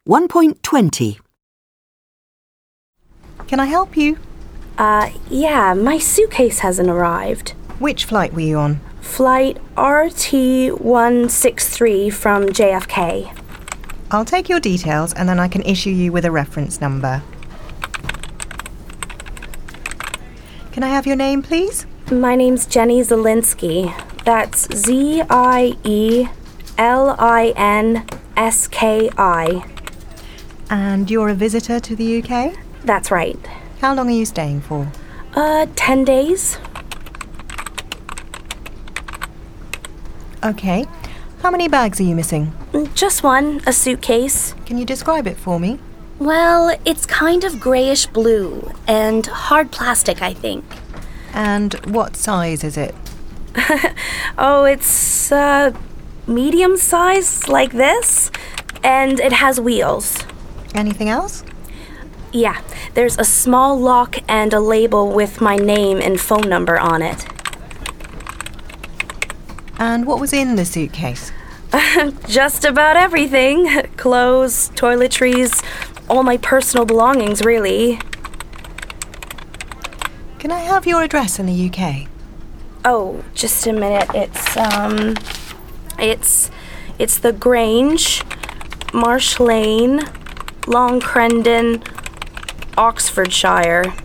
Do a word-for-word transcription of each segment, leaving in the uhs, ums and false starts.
one point twenty. Can I help you? Uh, yeah, my suitcase hasn't arrived. Which flight were you on? Flight R T one sixty-three from J F K. I'll take your details and then I can issue you with a reference number. Can I have your name, please? My name's Jenny Zielinski. That's Z I E L I N S K I. And you're a visitor to the U K? That's right. How long are you staying for? Uh, ten days. Okay. How many bags are you missing? Just one, a suitcase. Can you describe it for me? Well, it's kind of grayish blue and hard plastic, I think. And what size is it? Oh, it's, uh, medium size, like this. And it has wheels. Anything else? Yeah, there's a small lock and a label with my name and phone number on it. And what was in the suitcase? Just about everything. Clothes, toiletries, all my personal belongings, really. Can I have your address in the U K? Oh, just a minute. It's, um... It's... It's the Grange, Marsh Lane, Long Crendon, Oxfordshire.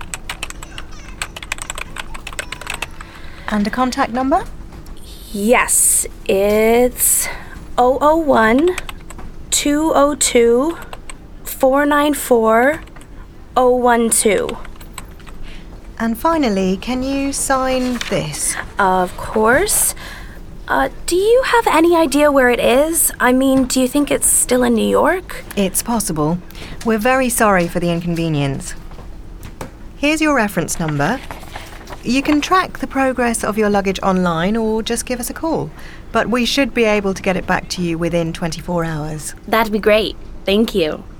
And a contact number? Yes, it's oh oh one, two oh two, four nine four, oh one two. And finally, can you sign this? Of course. Uh, do you have any idea where it is? I mean, do you think it's still in New York? It's possible. We're very sorry for the inconvenience. Here's your reference number. You can track the progress of your luggage online or just give us a call. But we should be able to get it back to you within twenty-four hours. That'd be great. Thank you.